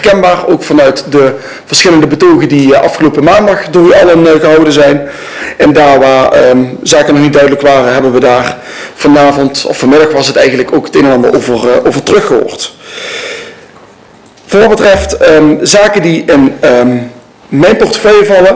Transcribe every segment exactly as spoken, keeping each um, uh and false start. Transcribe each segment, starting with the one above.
Kenbaar ook vanuit de verschillende betogen die afgelopen maandag door u allen gehouden zijn. En daar waar um, zaken nog niet duidelijk waren, hebben we daar vanavond, of vanmiddag was het eigenlijk ook het een en ander over, uh, over teruggehoord. Voor wat betreft um, zaken die in um, mijn portefeuille vallen,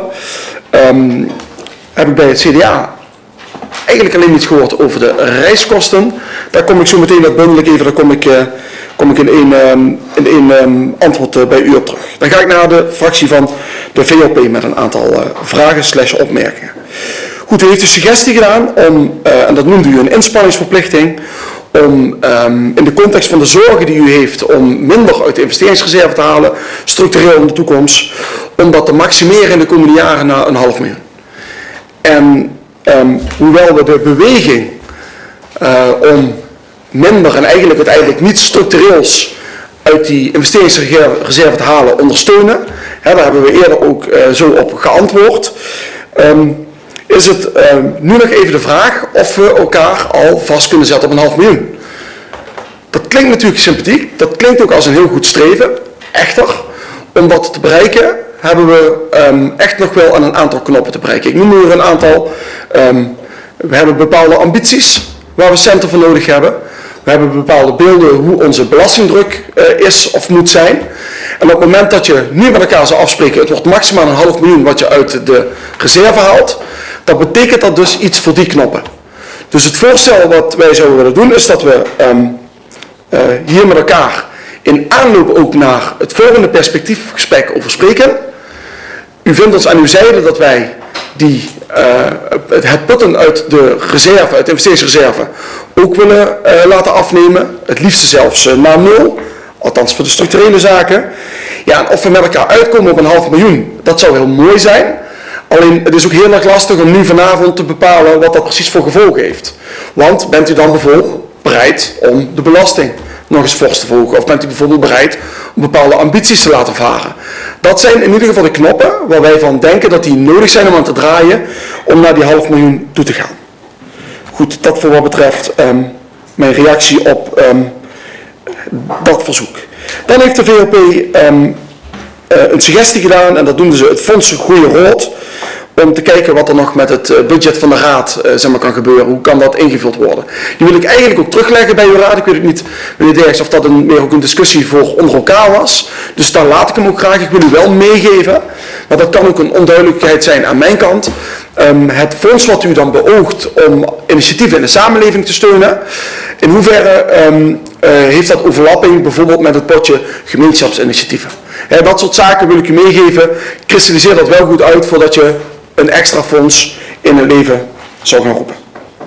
um, heb ik bij het C D A eigenlijk alleen iets gehoord over de reiskosten. Daar kom ik zo meteen, dat bundel ik even, daar kom ik, uh, kom ik in één, um, in één um, antwoord uh, bij u op terug. Dan ga ik naar de fractie van de V L P met een aantal uh, vragen slash opmerkingen. Goed, u heeft een suggestie gedaan om, uh, en dat noemde u een inspanningsverplichting, om um, in de context van de zorgen die u heeft om minder uit de investeringsreserve te halen, structureel in de toekomst, om dat te maximeren in de komende jaren naar een half miljoen. En um, hoewel we de beweging uh, om minder en eigenlijk uiteindelijk niet structureels uit die investeringsreserve te halen ondersteunen, hè, daar hebben we eerder ook uh, zo op geantwoord, um, is het uh, nu nog even de vraag of we elkaar al vast kunnen zetten op een half miljoen. Dat klinkt natuurlijk sympathiek, dat klinkt ook als een heel goed streven. Echter, om dat te bereiken, hebben we um, echt nog wel aan een aantal knoppen te bereiken. Ik noem er een aantal. Um, we hebben bepaalde ambities waar we centen voor nodig hebben. We hebben bepaalde beelden hoe onze belastingdruk uh, is of moet zijn. En op het moment dat je nu met elkaar zou afspreken, het wordt maximaal een half miljoen wat je uit de reserve haalt, dan betekent dat dus iets voor die knoppen. Dus het voorstel wat wij zouden willen doen is dat we um, uh, hier met elkaar in aanloop ook naar het volgende perspectiefgesprek over spreken. U vindt ons aan uw zijde dat wij die, uh, het putten uit de reserve, uit de investeringsreserve, ook willen uh, laten afnemen. Het liefst zelfs uh, naar nul, althans voor de structurele zaken. Ja, en of we met elkaar uitkomen op een half miljoen, dat zou heel mooi zijn. Alleen het is ook heel erg lastig om nu vanavond te bepalen wat dat precies voor gevolgen heeft. Want bent u dan bijvoorbeeld bereid om de belasting nog eens fors te verhogen? Of bent u bijvoorbeeld bereid om bepaalde ambities te laten varen? Dat zijn in ieder geval de knoppen waar wij van denken dat die nodig zijn om aan te draaien om naar die half miljoen toe te gaan. Goed, dat voor wat betreft um, mijn reactie op um, dat verzoek. Dan heeft de V L P um, uh, een suggestie gedaan en dat noemden ze het Fonds Groeien Rood. Om te kijken wat er nog met het budget van de Raad uh, zeg maar, kan gebeuren. Hoe kan dat ingevuld worden? Die wil ik eigenlijk ook terugleggen bij uw Raad. Ik weet ook niet, meneer Derks, of dat een, meer ook een discussie voor onder elkaar was. Dus daar laat ik hem ook graag. Ik wil u wel meegeven. Maar dat kan ook een onduidelijkheid zijn aan mijn kant. Um, het fonds wat u dan beoogt om initiatieven in de samenleving te steunen. In hoeverre um, uh, heeft dat overlapping bijvoorbeeld met het potje gemeenschapsinitiatieven? He, dat soort zaken wil ik u meegeven. Kristalliseer dat wel goed uit voordat je een extra fonds in het leven zou gaan roepen.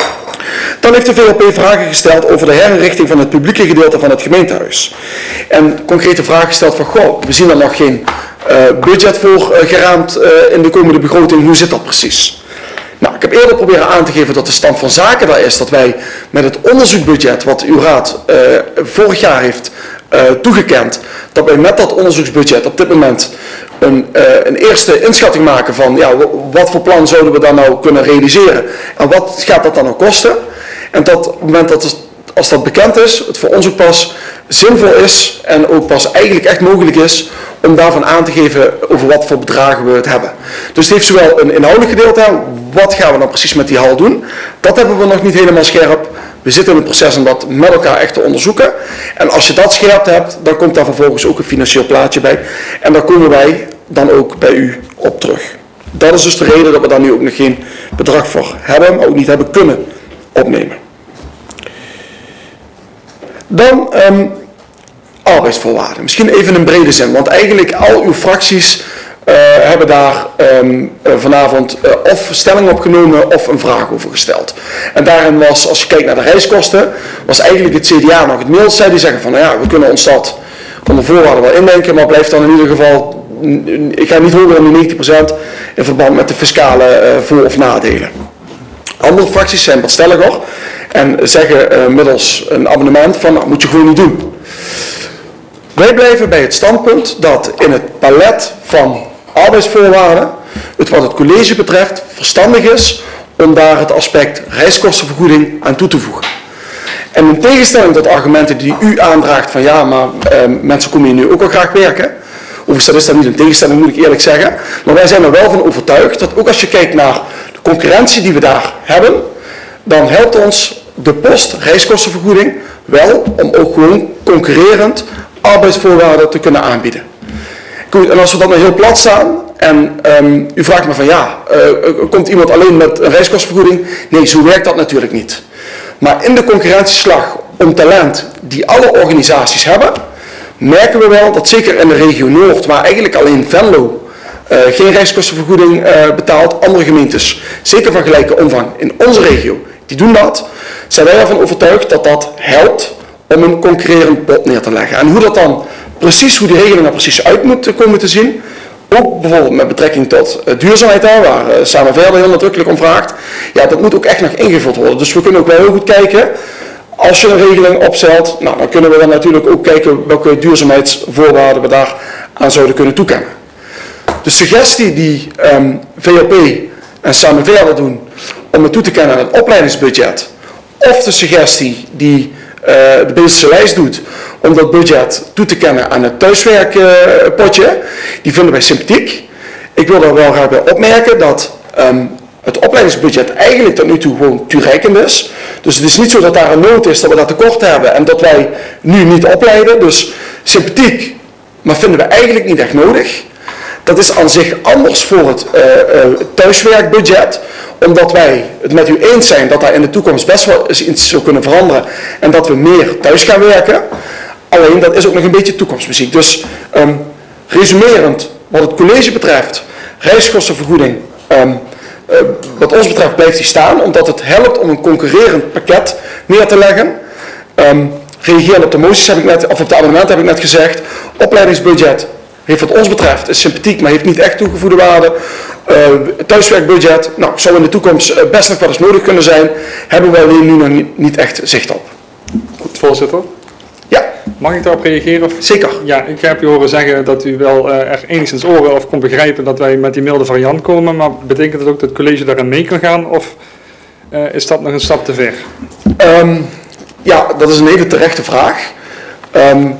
Dan heeft de V L P vragen gesteld over de herinrichting van het publieke gedeelte van het gemeentehuis. En concrete vragen gesteld van, goh, we zien er nog geen uh, budget voor uh, geraamd uh, in de komende begroting. Hoe zit dat precies? Nou, ik heb eerder proberen aan te geven dat de stand van zaken daar is dat wij met het onderzoekbudget wat uw raad uh, vorig jaar heeft uh, toegekend, dat wij met dat onderzoeksbudget op dit moment Een, uh, een eerste inschatting maken van ja, wat voor plan zouden we dan nou kunnen realiseren en wat gaat dat dan nou kosten. En dat op het moment dat het, als dat bekend is, het voor ons ook pas zinvol is en ook pas eigenlijk echt mogelijk is om daarvan aan te geven over wat voor bedragen we het hebben. Dus het heeft zowel een inhoudelijk gedeelte, wat gaan we dan precies met die hal doen, dat hebben we nog niet helemaal scherp. We zitten in het proces om dat met elkaar echt te onderzoeken. En als je dat scherp hebt, dan komt daar vervolgens ook een financieel plaatje bij. En daar komen wij dan ook bij u op terug. Dat is dus de reden dat we daar nu ook nog geen bedrag voor hebben, maar ook niet hebben kunnen opnemen. Dan um, arbeidsvoorwaarden. Misschien even in brede zin, want eigenlijk al uw fracties Uh, hebben daar um, uh, vanavond uh, of stelling op genomen of een vraag over gesteld. En daarin was, als je kijkt naar de reiskosten, was eigenlijk het C D A nog het middelste. Die zeggen van, nou ja, we kunnen ons dat onder voorwaarden wel indenken, maar blijft dan in ieder geval, ik ga niet hoger dan negentig procent in verband met de fiscale uh, voor- of nadelen. Andere fracties zijn wat stelliger en zeggen uh, middels een abonnement van, nou, moet je gewoon niet doen. Wij blijven bij het standpunt dat in het palet van arbeidsvoorwaarden, het wat het college betreft, verstandig is om daar het aspect reiskostenvergoeding aan toe te voegen. En in tegenstelling tot argumenten die u aandraagt van ja, maar eh, mensen komen hier nu ook al graag werken, Overigens, dat is dan niet een tegenstelling, moet ik eerlijk zeggen. Maar wij zijn er wel van overtuigd dat ook als je kijkt naar de concurrentie die we daar hebben, dan helpt ons de post reiskostenvergoeding wel om ook gewoon concurrerend arbeidsvoorwaarden te kunnen aanbieden. Goed, en als we dan heel plat staan en um, u vraagt me van ja, uh, komt iemand alleen met een reiskostenvergoeding? Nee, zo werkt dat natuurlijk niet. Maar in de concurrentieslag om talent die alle organisaties hebben, merken we wel dat zeker in de regio Noord, waar eigenlijk alleen Venlo uh, geen reiskostenvergoeding uh, betaalt, andere gemeentes, zeker van gelijke omvang in onze regio, die doen dat, zijn wij ervan overtuigd dat dat helpt om een concurrerend bod neer te leggen. En hoe dat dan precies, hoe die regeling er precies uit moet komen te zien, ook bijvoorbeeld met betrekking tot uh, duurzaamheid, hè, waar uh, Samen Verder heel nadrukkelijk om vraagt, ja, dat moet ook echt nog ingevuld worden. Dus we kunnen ook wel heel goed kijken, als je een regeling opstelt, nou, dan kunnen we dan natuurlijk ook kijken welke duurzaamheidsvoorwaarden we daar aan zouden kunnen toekennen. De suggestie die um, V L P en Samen Verder doen om het toe te kennen aan het opleidingsbudget, of de suggestie die uh, de Beeldse lijst doet om dat budget toe te kennen aan het thuiswerkpotje, uh, die vinden wij sympathiek. Ik wil daar wel graag bij opmerken dat um, het opleidingsbudget eigenlijk tot nu toe gewoon toereikend is. Dus het is niet zo dat daar een nood is dat we dat tekort hebben en dat wij nu niet opleiden. Dus sympathiek, maar vinden we eigenlijk niet echt nodig. Dat is aan zich anders voor het uh, uh, thuiswerkbudget, omdat wij het met u eens zijn dat daar in de toekomst best wel eens iets zou kunnen veranderen en dat we meer thuis gaan werken. Alleen dat is ook nog een beetje toekomstmuziek. Dus um, resumerend, wat het college betreft, reiskostenvergoeding, um, uh, wat ons betreft blijft die staan, omdat het helpt om een concurrerend pakket neer te leggen. Um, reagerend op de moties heb ik net, of op de amendementen heb ik net gezegd, opleidingsbudget heeft wat ons betreft is sympathiek, maar heeft niet echt toegevoegde waarde. Uh, thuiswerkbudget, nou, zou in de toekomst best nog wel eens nodig kunnen zijn, hebben we alleen nu nog niet, niet echt zicht op. Goed, voorzitter. Ja. Mag ik daarop reageren? Of? Zeker. Ja, ik heb u horen zeggen dat u wel uh, er enigszins oren of kon begrijpen dat wij met die milde variant komen, maar betekent het ook dat het college daarin mee kan gaan, of uh, is dat nog een stap te ver? Um, ja, dat is een hele terechte vraag. Um,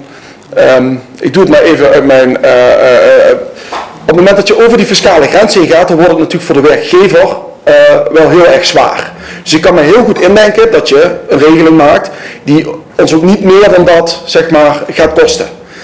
um, ik doe het maar even uit mijn... Uh, uh, op het moment dat je over die fiscale grens heen gaat, dan wordt het natuurlijk voor de werkgever uh, wel heel erg zwaar. Dus ik kan me heel goed indenken dat je een regeling maakt die ons ook niet meer dan dat, zeg maar, gaat kosten.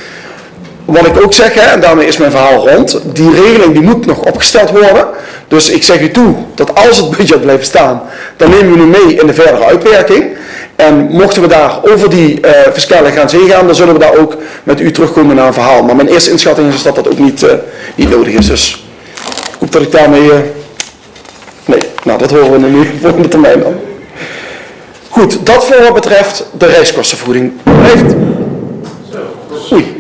Wat ik ook zeg, hè, en daarmee is mijn verhaal rond, die regeling die moet nog opgesteld worden. Dus ik zeg u toe dat als het budget blijft staan, dan nemen we nu mee in de verdere uitwerking. En mochten we daar over die uh, fiscale grens heen gaan, dan zullen we daar ook met u terugkomen naar een verhaal. Maar mijn eerste inschatting is dat dat ook niet, uh, niet nodig is. Dus ik hoop dat ik daarmee... Uh... Nee, nou dat horen we nu voor de termijn dan. Goed, dat voor wat betreft de reiskostenvergoeding. Blijft... Oei.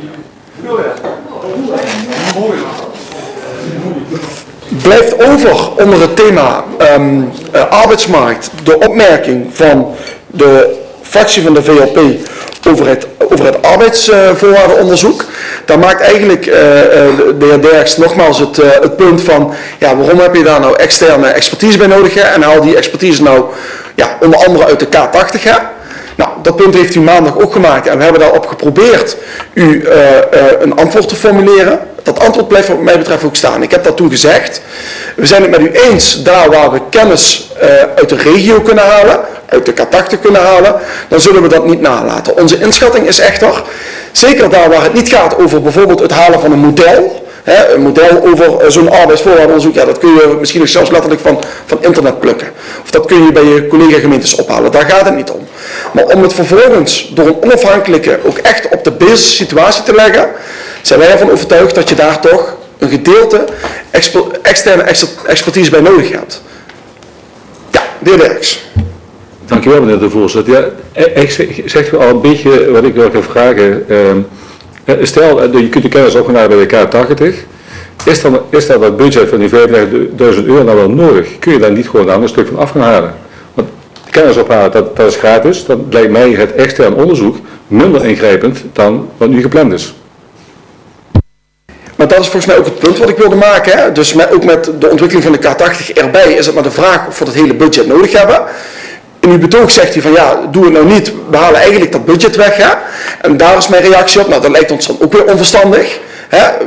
Blijft over onder het thema um, uh, arbeidsmarkt de opmerking van de fractie van de V L P over het, over het arbeidsvoorwaardenonderzoek. Daar maakt eigenlijk uh, de heer Derks nogmaals het, uh, het punt van, ja, waarom heb je daar nou externe expertise bij nodig? Hè? En haal die expertise nou ja, onder andere uit de K tachtig. Hè? Nou, dat punt heeft u maandag ook gemaakt en we hebben daarop geprobeerd u uh, uh, een antwoord te formuleren. Dat antwoord blijft wat mij betreft ook staan. Ik heb dat toen gezegd. We zijn het met u eens, daar waar we kennis uh, uit de regio kunnen halen, uit de K tachtig kunnen halen, dan zullen we dat niet nalaten. Onze inschatting is echter, zeker daar waar het niet gaat over bijvoorbeeld het halen van een model, hè, een model over uh, zo'n arbeidsvoorwaardenonderzoek, ja, dat kun je misschien ook zelfs letterlijk van, van internet plukken. Of dat kun je bij je collega-gemeentes ophalen, daar gaat het niet om. Maar om het vervolgens door een onafhankelijke ook echt op de basis situatie te leggen, zijn wij ervan overtuigd dat je daar toch een gedeelte exper externe expertise bij nodig hebt. Ja, de heer Derks. Dank u wel, meneer de voorzitter. Ja, ik zeg u al een beetje wat ik wil gaan vragen. Uh, stel, je kunt de kennis opgenomen bij de K tachtig. Is dan, is dan dat budget van die vijfendertigduizend euro nou wel nodig? Kun je daar niet gewoon dan een stuk van af gaan halen? Want kennis ophalen, dat, dat is gratis. Dan lijkt mij het extern onderzoek minder ingrijpend dan wat nu gepland is. Maar dat is volgens mij ook het punt wat ik wilde maken. Hè? Dus met, ook met de ontwikkeling van de K tachtig erbij is het maar de vraag of we dat hele budget nodig hebben. In uw betoog zegt u van ja, doe het nou niet, we halen eigenlijk dat budget weg. Hè? En daar is mijn reactie op, nou dat lijkt ons dan ook weer onverstandig. Hè?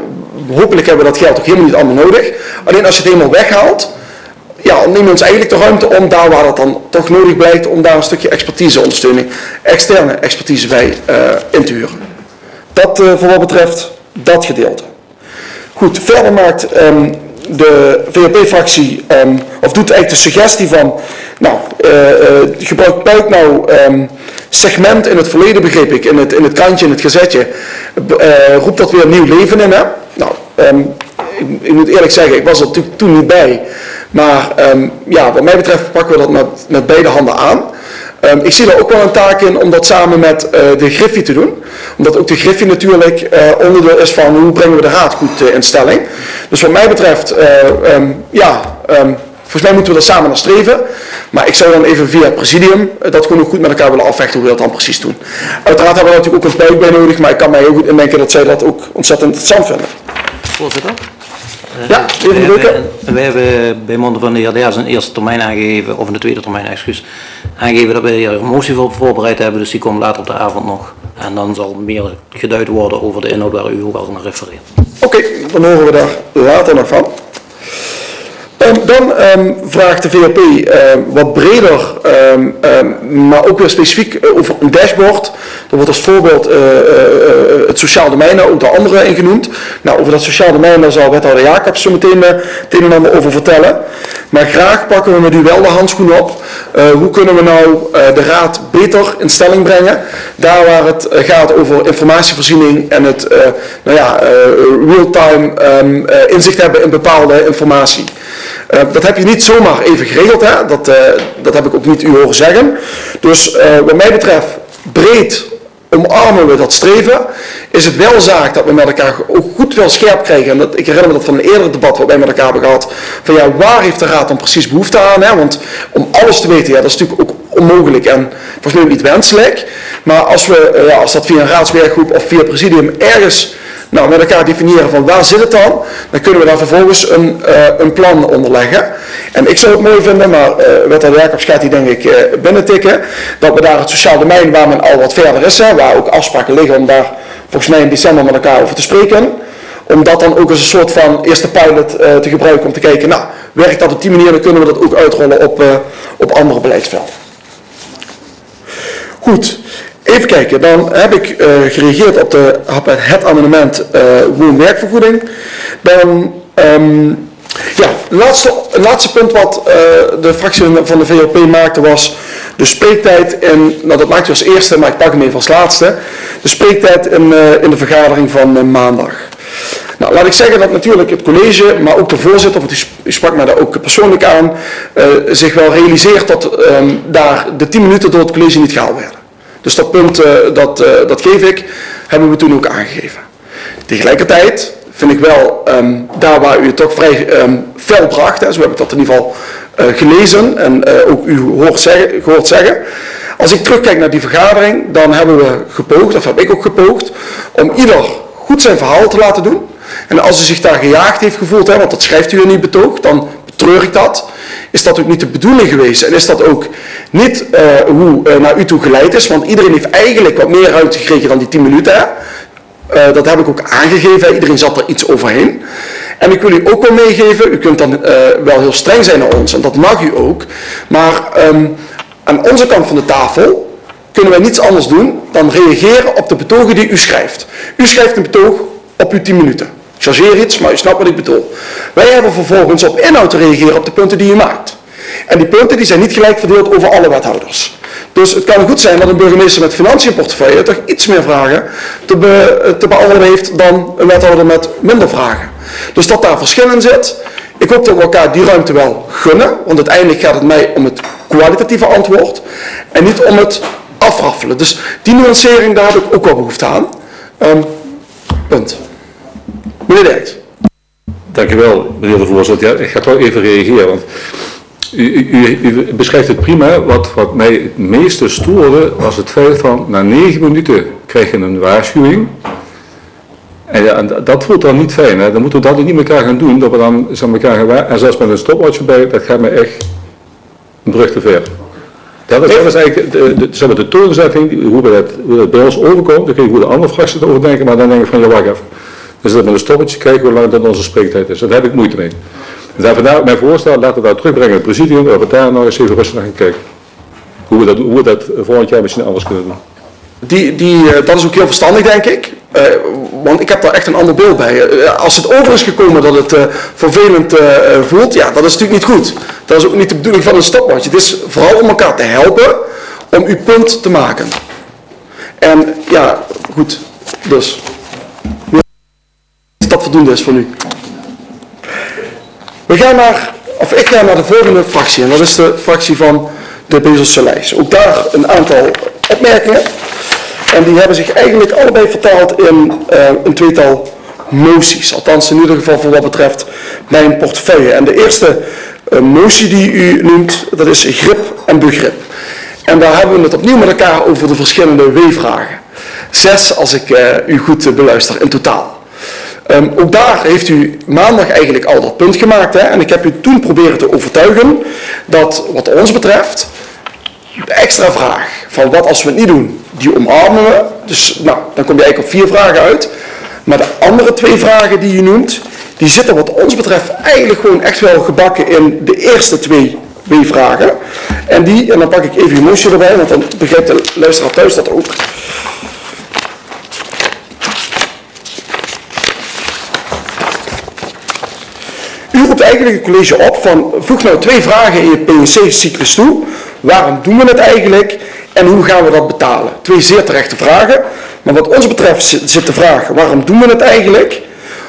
hopelijk hebben we dat geld ook helemaal niet allemaal nodig. Alleen als je het helemaal weghaalt, ja, nemen we ons eigenlijk de ruimte om daar waar dat dan toch nodig blijkt, om daar een stukje expertiseondersteuning, externe expertise bij uh, in te huren. Dat uh, voor wat betreft dat gedeelte. Goed, verder maakt um, de V L P-fractie, um, of doet eigenlijk de suggestie van, nou, uh, uh, gebruik Puik nou um, segment in het verleden, begreep ik, in het, in het krantje, in het gazetje, uh, roept dat weer nieuw leven in, hè? Nou, um, ik, ik moet eerlijk zeggen, ik was er natuurlijk toen niet bij, maar um, ja, wat mij betreft pakken we dat met, met beide handen aan. Um, ik zie daar ook wel een taak in om dat samen met uh, de Griffie te doen. Omdat ook de Griffie natuurlijk uh, onderdeel is van hoe brengen we de raad goed uh, in stelling. Dus wat mij betreft, uh, um, ja, um, volgens mij moeten we er samen naar streven. Maar ik zou dan even via het presidium uh, dat gewoon ook goed met elkaar willen afvechten hoe we dat dan precies doen. Uiteraard hebben we natuurlijk ook een Puik bij nodig, maar ik kan mij heel goed indenken dat zij dat ook ontzettend interessant vinden. Voorzitter? Ja, even we, drukken. hebben, we hebben bij monden van de heer Deers een eerste termijn aangegeven, of een tweede termijn, excuus, aangegeven dat we hier een motie voor voorbereid hebben, dus die komt later op de avond nog. En dan zal meer geduid worden over de inhoud waar u ook al naar refereert. Oké, okay, dan horen we daar later nog van. Um, dan um, vraagt de V L P uh, wat breder, um, um, maar ook weer specifiek uh, over een dashboard. Er wordt als voorbeeld uh, uh, uh, het sociaal domein, ook de andere in genoemd. Nou, over dat sociaal domein daar zal wethouder Jacobs zo meteen uh, het een en ander over vertellen. Maar graag pakken we met u wel de handschoen op. Uh, hoe kunnen we nou uh, de raad beter in stelling brengen? Daar waar het uh, gaat over informatievoorziening en het uh, nou ja, uh, real-time um, uh, inzicht hebben in bepaalde informatie. Uh, dat heb je niet zomaar even geregeld, hè? Dat, uh, dat heb ik ook niet u horen zeggen. Dus uh, wat mij betreft, breed omarmen we dat streven. Is het wel zaak dat we met elkaar ook goed wel scherp krijgen. En dat, ik herinner me dat van een eerder debat wat wij met elkaar hebben gehad. Van ja, waar heeft de raad dan precies behoefte aan? Hè? Want om alles te weten, ja, dat is natuurlijk ook onmogelijk en volgens mij niet wenselijk. Maar als, we, uh, ja, als dat via een raadswerkgroep of via het presidium ergens nou, met elkaar definiëren van waar zit het dan, dan kunnen we daar vervolgens een, uh, een plan onderleggen. En ik zou het mooi vinden, maar uh, wethouder Jacobs gaat die denk ik uh, binnentikken, dat we daar het sociaal domein waar men al wat verder is, hè, waar ook afspraken liggen om daar volgens mij in december met elkaar over te spreken, om dat dan ook als een soort van eerste pilot uh, te gebruiken om te kijken, nou, werkt dat op die manier, dan kunnen we dat ook uitrollen op, uh, op andere beleidsvelden. Goed. Even kijken, dan heb ik uh, gereageerd op, de, op het amendement uh, woon-werkvergoeding. Dan, um, ja, het laatste, het laatste punt wat uh, de fractie van de V L P maakte was de spreektijd in, nou dat maakte je als eerste, maar ik pak hem even als laatste, de spreektijd in, uh, in de vergadering van uh, maandag. Nou, laat ik zeggen dat natuurlijk het college, maar ook de voorzitter, want u sprak mij daar ook persoonlijk aan, uh, zich wel realiseert dat um, daar de tien minuten door het college niet gehaald werden. Dus dat punt, uh, dat, uh, dat geef ik, hebben we toen ook aangegeven. Tegelijkertijd vind ik wel, um, daar waar u het toch vrij um, fel bracht, hè, zo heb ik dat in ieder geval uh, gelezen en uh, ook u hoort zeggen, gehoord zeggen. Als ik terugkijk naar die vergadering, dan hebben we gepoogd, of heb ik ook gepoogd, om ieder goed zijn verhaal te laten doen. En als u zich daar gejaagd heeft gevoeld, hè, want dat schrijft u in uw betoog, dan betreur ik dat. Is dat ook niet de bedoeling geweest en is dat ook niet uh, hoe uh, naar u toe geleid is, want iedereen heeft eigenlijk wat meer ruimte gekregen dan die tien minuten. Hè? Uh, dat heb ik ook aangegeven, iedereen zat er iets overheen. En ik wil u ook wel meegeven, u kunt dan uh, wel heel streng zijn naar ons en dat mag u ook, maar um, aan onze kant van de tafel kunnen wij niets anders doen dan reageren op de betogen die u schrijft. U schrijft een betoog op uw tien minuten. Ik chargeer iets, maar u snapt wat ik bedoel. Wij hebben vervolgens op inhoud te reageren op de punten die u maakt. En die punten die zijn niet gelijk verdeeld over alle wethouders. Dus het kan goed zijn dat een burgemeester met financiënportefeuille toch iets meer vragen te, be, te beantwoorden heeft dan een wethouder met minder vragen. Dus dat daar verschil in zit. Ik hoop dat we elkaar die ruimte wel gunnen, want uiteindelijk gaat het mij om het kwalitatieve antwoord en niet om het afraffelen. Dus die nuancering, daar heb ik ook wel behoefte aan. Um, punt. Meneer Derks. Dank u wel, meneer de voorzitter. Ja, ik ga toch even reageren, want u, u, u beschrijft het prima. Wat, wat mij het meeste stoorde was het feit van na negen minuten krijg je een waarschuwing. En, ja, en dat voelt dan niet fijn. Hè. Dan moeten we dat niet met elkaar gaan doen, dat we dan aan elkaar gaan waarschuwen. En zelfs met een stopwatch erbij, dat gaat me echt een brug te ver. Dat is, dat is eigenlijk de, de, de, de toonzetting, hoe, we dat, hoe dat bij ons overkomt. Dan kun je hoe de andere fracties erover denken, maar dan denk ik van ja, wacht even. Dan zitten we met een stoppetje kijken hoe lang dan onze spreektijd is. Daar heb ik moeite mee. En daar vandaar mijn voorstel, laten we dat terugbrengen in het presidium, dat we daar nog eens even rustig naar gaan kijken. Hoe we dat, hoe we dat volgend jaar misschien anders kunnen doen. Die, die, uh, dat is ook heel verstandig, denk ik. Uh, want ik heb daar echt een ander beeld bij. Uh, als het over is gekomen dat het uh, vervelend uh, voelt, ja, dat is natuurlijk niet goed. Dat is ook niet de bedoeling van een stopwatch. Het is vooral om elkaar te helpen om uw punt te maken. En ja, goed. Dus. Dat voldoende is voor nu. We gaan naar, of ik ga naar de volgende fractie. En dat is de fractie van de Bezel-Soleis. Ook daar een aantal opmerkingen. En die hebben zich eigenlijk allebei vertaald in uh, een tweetal moties. Althans in ieder geval voor wat betreft mijn portefeuille. En de eerste uh, motie die u noemt, dat is grip en begrip. En daar hebben we het opnieuw met elkaar over de verschillende W-vragen. Zes, als ik uh, u goed uh, beluister, in totaal. Um, ook daar heeft u maandag eigenlijk al dat punt gemaakt. Hè? En ik heb u toen proberen te overtuigen dat wat ons betreft de extra vraag van wat als we het niet doen, die omarmen we. Dus nou, dan kom je eigenlijk op vier vragen uit. Maar de andere twee vragen die u noemt, die zitten wat ons betreft eigenlijk gewoon echt wel gebakken in de eerste twee W-vragen. En die, en dan pak ik even uw motie erbij, want dan begrijpt de luisteraar thuis dat ook. U roept eigenlijk het college op van voeg nou twee vragen in je P N C-cyclus toe. Waarom doen we het eigenlijk en hoe gaan we dat betalen? Twee zeer terechte vragen, maar wat ons betreft zit de vraag waarom doen we het eigenlijk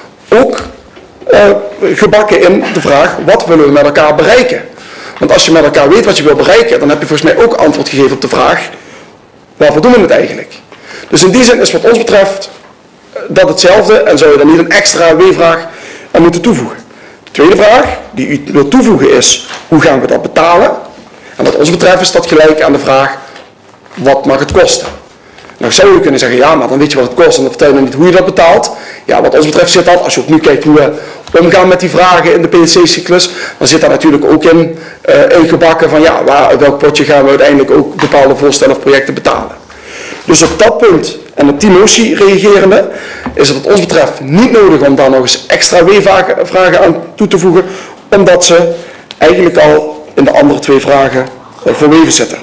ook uh, gebakken in de vraag wat willen we met elkaar bereiken. Want als je met elkaar weet wat je wil bereiken, dan heb je volgens mij ook antwoord gegeven op de vraag waarvoor doen we het eigenlijk. Dus in die zin is wat ons betreft dat hetzelfde en zou je dan niet een extra W-vraag aan moeten toevoegen. De tweede vraag die u wilt toevoegen is, hoe gaan we dat betalen? En wat ons betreft is dat gelijk aan de vraag, wat mag het kosten? Nou zou je kunnen zeggen, ja, maar dan weet je wat het kost en dan vertel je niet hoe je dat betaalt. Ja, wat ons betreft zit dat, als je ook nu kijkt hoe we omgaan met die vragen in de P N C-cyclus, dan zit daar natuurlijk ook in uh, ingebakken van, ja, waar, uit welk potje gaan we uiteindelijk ook bepaalde voorstellen of projecten betalen. Dus op dat punt en op die motie reagerende, is het wat ons betreft niet nodig om daar nog eens extra W-vragen aan toe te voegen, omdat ze eigenlijk al in de andere twee vragen verweven zitten.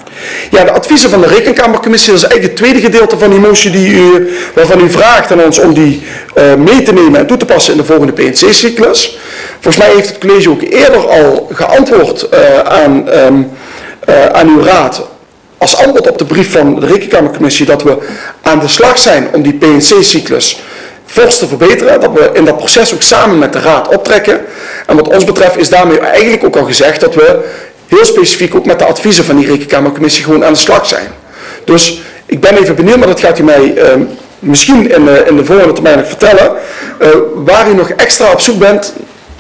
Ja, de adviezen van de Rekenkamercommissie, dat is eigenlijk het tweede gedeelte van die motie die u, waarvan u vraagt aan ons om die uh, mee te nemen en toe te passen in de volgende P N C-cyclus. Volgens mij heeft het college ook eerder al geantwoord uh, aan, um, uh, aan uw raad als antwoord op de brief van de Rekenkamercommissie dat we aan de slag zijn om die P N C-cyclus fors te verbeteren, dat we in dat proces ook samen met de raad optrekken. En wat ons betreft is daarmee eigenlijk ook al gezegd dat we heel specifiek ook met de adviezen van die Rekenkamercommissie gewoon aan de slag zijn. Dus ik ben even benieuwd, maar dat gaat u mij uh, misschien in de, in de volgende termijn nog vertellen, uh, waar u nog extra op zoek bent,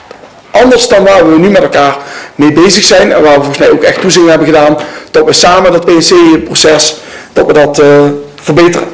anders dan waar we nu met elkaar mee bezig zijn en waar we volgens mij ook echt toezicht hebben gedaan, dat we samen dat P N C-proces, dat we dat uh, verbeteren.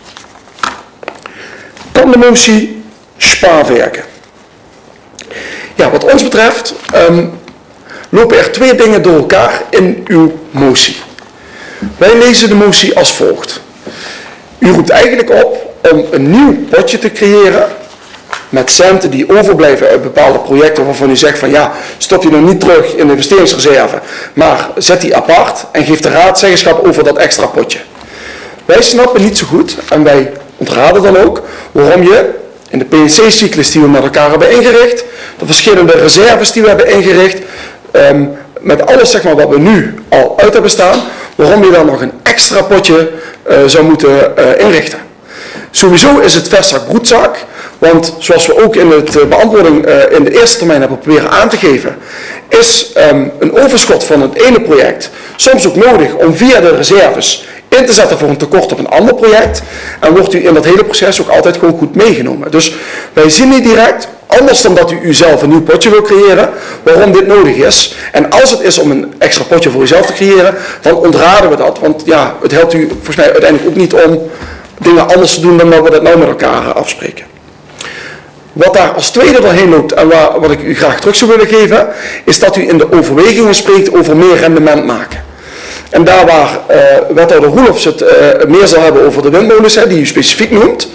Dan de motie spaarwerken. Ja, wat ons betreft um, lopen er twee dingen door elkaar in uw motie. Wij lezen de motie als volgt. U roept eigenlijk op om een nieuw potje te creëren met centen die overblijven uit bepaalde projecten waarvan u zegt van ja, stop die nog niet terug in de investeringsreserve, maar zet die apart en geef de raad zeggenschap over dat extra potje. Wij snappen niet zo goed, en wij ontraden dan ook, waarom je in de P N C-cyclus die we met elkaar hebben ingericht, de verschillende reserves die we hebben ingericht, um, met alles zeg maar, wat we nu al uit hebben staan, waarom je dan nog een extra potje uh, zou moeten uh, inrichten. Sowieso is het vestzak broedzak, want zoals we ook in de uh, beantwoording uh, in de eerste termijn hebben proberen aan te geven, is um, een overschot van het ene project soms ook nodig om via de reserves in te zetten voor een tekort op een ander project. En wordt u in dat hele proces ook altijd gewoon goed meegenomen. Dus wij zien niet direct, anders dan dat u uzelf een nieuw potje wil creëren, waarom dit nodig is. En als het is om een extra potje voor uzelf te creëren, dan ontraden we dat. Want ja, het helpt u volgens mij uiteindelijk ook niet om dingen anders te doen dan dat we dat nou met elkaar afspreken. Wat daar als tweede doorheen loopt en waar, wat ik u graag terug zou willen geven, is dat u in de overwegingen spreekt over meer rendement maken. En daar waar uh, wethouder Roelofs het uh, meer zal hebben over de windmolens, hè, die u specifiek noemt,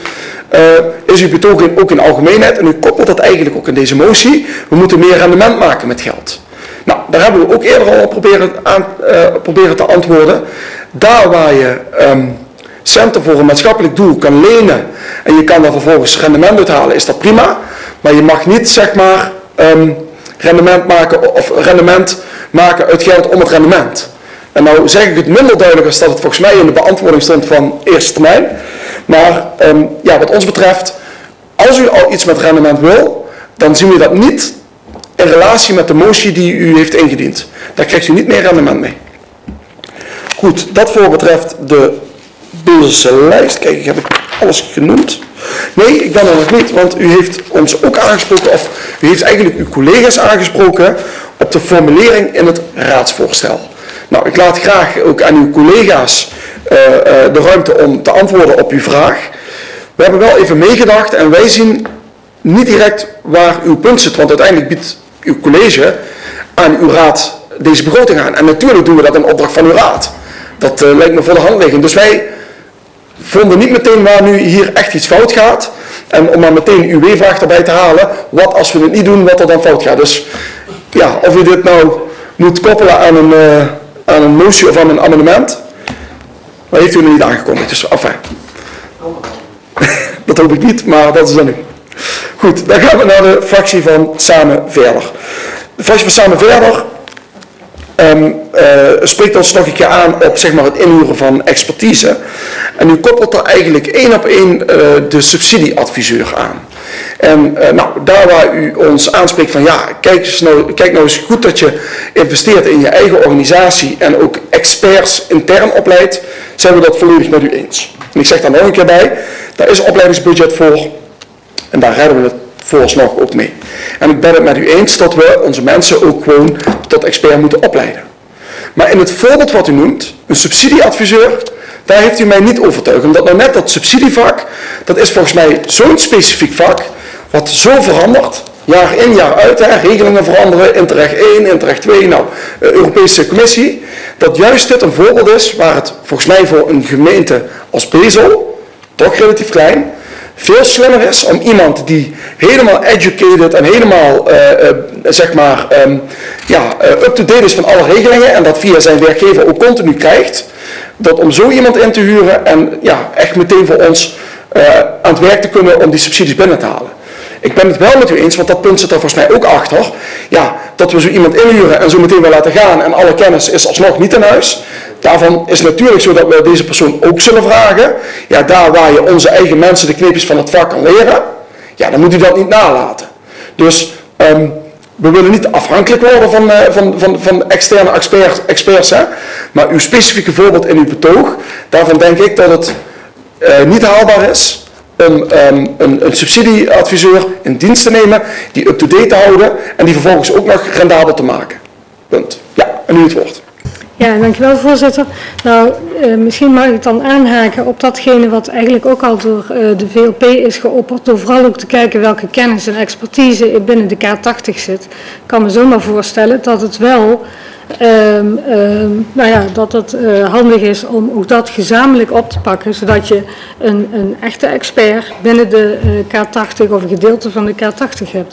uh, is uw betoog ook in algemeenheid, en u koppelt dat eigenlijk ook in deze motie, we moeten meer rendement maken met geld. Nou, daar hebben we ook eerder al op proberen, aan, uh, proberen te antwoorden. Daar waar je um, centen voor een maatschappelijk doel kan lenen en je kan daar vervolgens rendement uithalen, is dat prima. Maar je mag niet, zeg maar, um, rendement maken of rendement maken uit geld om het rendement. En nou zeg ik het minder duidelijk als dat het volgens mij in de beantwoording stond van eerste termijn. Maar um, ja, wat ons betreft, als u al iets met rendement wil, dan zien we dat niet in relatie met de motie die u heeft ingediend. Daar krijgt u niet meer rendement mee. Goed, dat voor betreft de deze lijst. Kijk, heb ik alles genoemd? Nee, ik ben er nog niet, want u heeft ons ook aangesproken, of u heeft eigenlijk uw collega's aangesproken op de formulering in het raadsvoorstel. Nou, ik laat graag ook aan uw collega's uh, uh, de ruimte om te antwoorden op uw vraag. We hebben wel even meegedacht en wij zien niet direct waar uw punt zit, want uiteindelijk biedt uw college aan uw raad deze begroting aan. En natuurlijk doen we dat in opdracht van uw raad. Dat uh, lijkt me voor de hand liggend. Dus wij vonden niet meteen waar nu hier echt iets fout gaat. En om maar meteen uw W-vraag erbij te halen, wat als we het niet doen, wat er dan fout gaat. Dus ja, of u dit nou moet koppelen aan een, uh, aan een motie of aan een amendement, dat heeft u nog niet aangekondigd. Dus enfin. Dat hoop ik niet, maar dat is dan nu. Goed, dan gaan we naar de fractie van Samen Verder. De fractie van Samen Verder um, uh, spreekt ons nog een keer aan op, zeg maar, het inhuren van expertise. En u koppelt er eigenlijk één op één uh, de subsidieadviseur aan. En uh, nou, daar waar u ons aanspreekt van ja, kijk, eens nou, kijk nou eens goed dat je investeert in je eigen organisatie en ook experts intern opleidt, zijn we dat volledig met u eens. En ik zeg daar nog een keer bij, daar is een opleidingsbudget voor en daar redden we het vooralsnog ook mee. En ik ben het met u eens dat we onze mensen ook gewoon tot expert moeten opleiden. Maar in het voorbeeld wat u noemt, een subsidieadviseur, daar heeft u mij niet overtuigd. Omdat nou net dat subsidievak, dat is volgens mij zo'n specifiek vak, wat zo verandert, jaar in jaar uit, hè, regelingen veranderen, Interreg één, Interreg twee, nou, Europese Commissie, dat juist dit een voorbeeld is waar het volgens mij voor een gemeente als Bezel, toch relatief klein, veel slimmer is om iemand die helemaal educated en helemaal, uh, uh, zeg maar, um, ja, uh, up-to-date is van alle regelingen en dat via zijn werkgever ook continu krijgt, dat om zo iemand in te huren en ja, echt meteen voor ons uh, aan het werk te kunnen om die subsidies binnen te halen. Ik ben het wel met u eens, want dat punt zit er volgens mij ook achter. Ja, dat we zo iemand inhuren en zo meteen weer laten gaan en alle kennis is alsnog niet in huis. Daarvan is het natuurlijk zo dat we deze persoon ook zullen vragen. Ja, daar waar je onze eigen mensen de kneepjes van het vak kan leren, ja, dan moet u dat niet nalaten. Dus um, we willen niet afhankelijk worden van, uh, van, van, van externe experts, experts hè? Maar uw specifieke voorbeeld in uw betoog, daarvan denk ik dat het uh, niet haalbaar is om um, een, een subsidieadviseur in dienst te nemen, die up-to-date te houden en die vervolgens ook nog rendabel te maken. Punt. Ja, en nu het woord. Ja, dankjewel voorzitter. Nou, uh, misschien mag ik dan aanhaken op datgene wat eigenlijk ook al door uh, de V L P is geopperd, door vooral ook te kijken welke kennis en expertise binnen de K tachtig zit. Ik kan me zomaar voorstellen dat het wel Um, um, nou ja, dat het uh, handig is om ook dat gezamenlijk op te pakken, zodat je een, een echte expert binnen de uh, K tachtig of een gedeelte van de K tachtig hebt.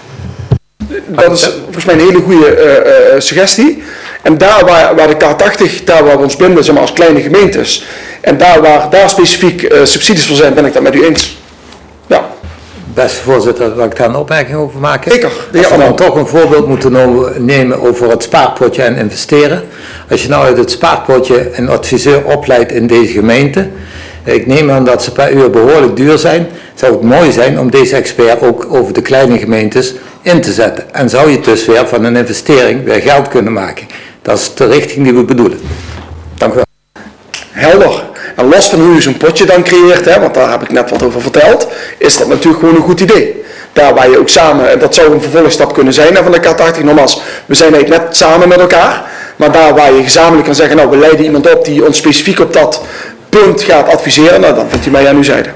Dat is volgens mij een hele goede uh, uh, suggestie. En daar waar, waar de K tachtig, daar waar we ons binden, zeg maar, als kleine gemeentes, en daar waar daar specifiek uh, subsidies voor zijn, ben ik dat met u eens. Ja. Beste voorzitter, wil ik daar een opmerking over maken? Zeker. Als we dan toch een voorbeeld moeten nemen over het spaarpotje en investeren. Als je nou uit het spaarpotje een adviseur opleidt in deze gemeente, ik neem aan dat ze per uur behoorlijk duur zijn, zou het mooi zijn om deze expert ook over de kleine gemeentes in te zetten. En zou je dus weer van een investering weer geld kunnen maken. Dat is de richting die we bedoelen. Dank u wel. Helder. En los van hoe je zo'n potje dan creëert, hè, want daar heb ik net wat over verteld, is dat natuurlijk gewoon een goed idee. Daar waar je ook samen, en dat zou een vervolgstap kunnen zijn hè, van de K tachtig, nogmaals, we zijn eigenlijk net samen met elkaar, maar daar waar je gezamenlijk kan zeggen, nou we leiden iemand op die ons specifiek op dat punt gaat adviseren, nou dan vindt u mij aan uw zijde.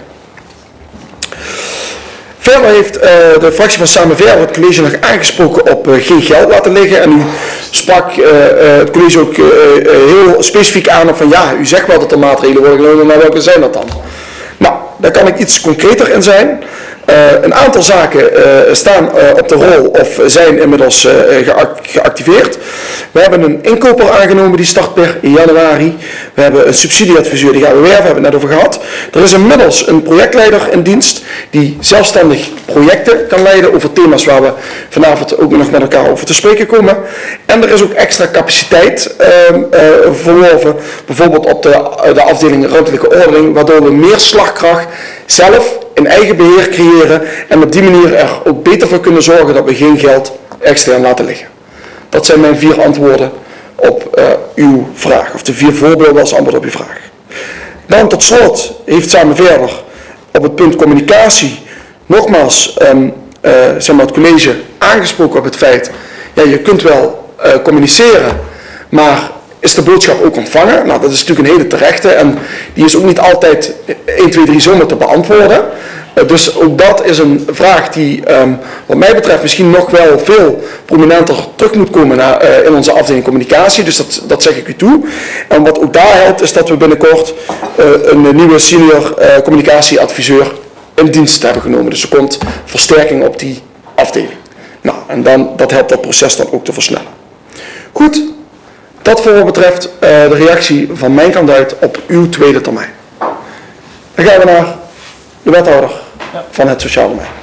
Verder heeft uh, de fractie van Samen Verder het college nog aangesproken op uh, geen geld laten liggen. En u sprak uh, uh, het college ook uh, uh, heel specifiek aan op van ja, u zegt wel dat er maatregelen worden genomen, maar welke zijn dat dan? Nou, daar kan ik iets concreter in zijn. Uh, een aantal zaken uh, staan uh, op de rol of zijn inmiddels uh, geac- geactiveerd. We hebben een inkoper aangenomen die start per januari. We hebben een subsidieadviseur die gaan we werven, hebben we het net over gehad. Er is inmiddels een projectleider in dienst die zelfstandig projecten kan leiden over thema's waar we vanavond ook nog met elkaar over te spreken komen. En er is ook extra capaciteit uh, uh, verworven, bijvoorbeeld op de, de afdeling ruimtelijke ordening, waardoor we meer slagkracht zelf in eigen beheer creëren en op die manier er ook beter voor kunnen zorgen dat we geen geld extern laten liggen. Dat zijn mijn vier antwoorden op uh, uw vraag, of de vier voorbeelden als antwoord op uw vraag. Dan tot slot heeft Samen Verder op het punt communicatie nogmaals um, uh, zeg maar het college aangesproken op het feit, ja, je kunt wel uh, communiceren, maar is de boodschap ook ontvangen? Nou, dat is natuurlijk een hele terechte en die is ook niet altijd één, twee, drie zomaar te beantwoorden. Uh, dus ook dat is een vraag die um, wat mij betreft misschien nog wel veel prominenter terug moet komen naar, uh, in onze afdeling communicatie. Dus dat, dat zeg ik u toe. En wat ook daar helpt is dat we binnenkort uh, een nieuwe senior uh, communicatieadviseur in dienst hebben genomen. Dus er komt versterking op die afdeling. Nou, en dan, dat helpt dat proces dan ook te versnellen. Goed. Dat voor wat betreft uh, de reactie van mijn kant uit op uw tweede termijn. Dan gaan we naar de wethouder van het sociaal domein.